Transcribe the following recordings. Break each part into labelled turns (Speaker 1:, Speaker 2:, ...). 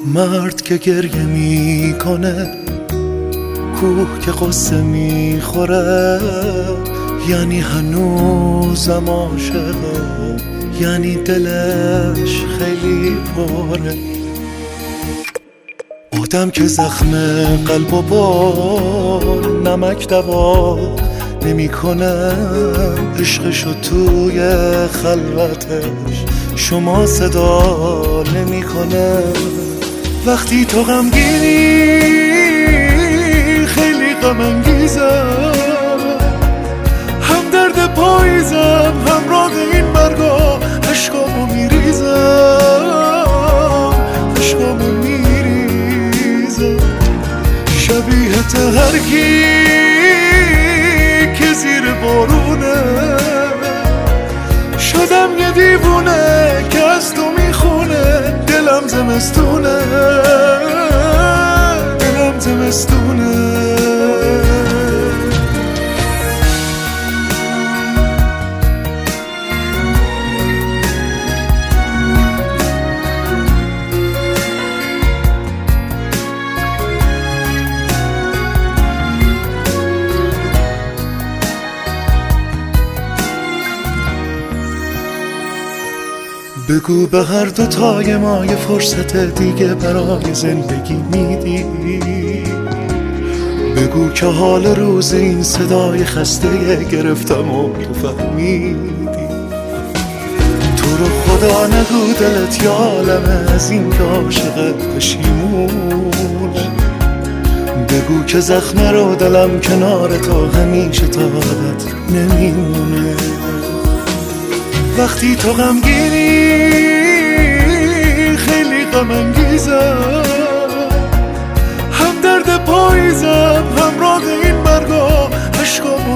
Speaker 1: مرد که گریه میکنه، کوه که قصه میخوره، یعنی هنوزم عاشقه، یعنی دلش خیلی پره. آدم که زخم قلب و با نمک دوا نمیکنه، عشقشو توی خلوتش شما صدا نمیکنه. وقتی تو غمگینی خیلی غم انگیزم، هم درد پاییزم همراه این مرگا، عشقامو میریزم، عشقامو میریزم. شبیه هر کی که زیر بارونه، شدم یه دیوونه که از تو میخونه. دلم زمستونه، دلم زمستونه. بگو به هر دوتای ما یه فرصت دیگه برای زندگی میدی. بگو که حال روز این صدای خسته گرفتم و تو فهمیدی. تو رو خدا نگو دلت یه عالمه از این که عاشقت پشیمونه. بگو که زخم رو دلم کنار تو همیشه تا عادت نمیمونه. وقتی تو غمگینی خیلی غم انگیزم، هم درد پاییزم همراه این مرگا، عشقامو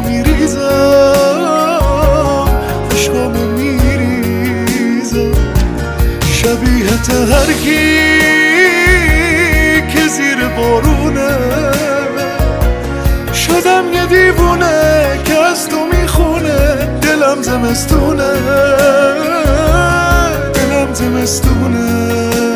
Speaker 1: میریزم، عشقامو میریزم. شبیه هر کی که زیر بارونه، شدم یه دیوونه که از تو میخونه. دلم زمستونه، دلم زمستونه.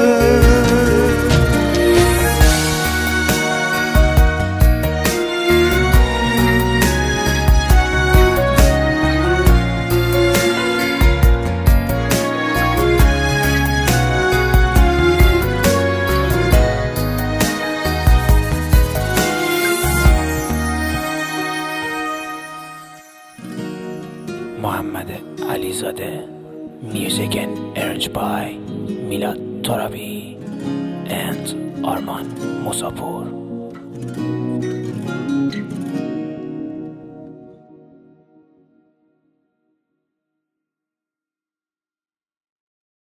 Speaker 2: محمد علیزاده. Music and arranged by Milad Torabi and Arman Musapur.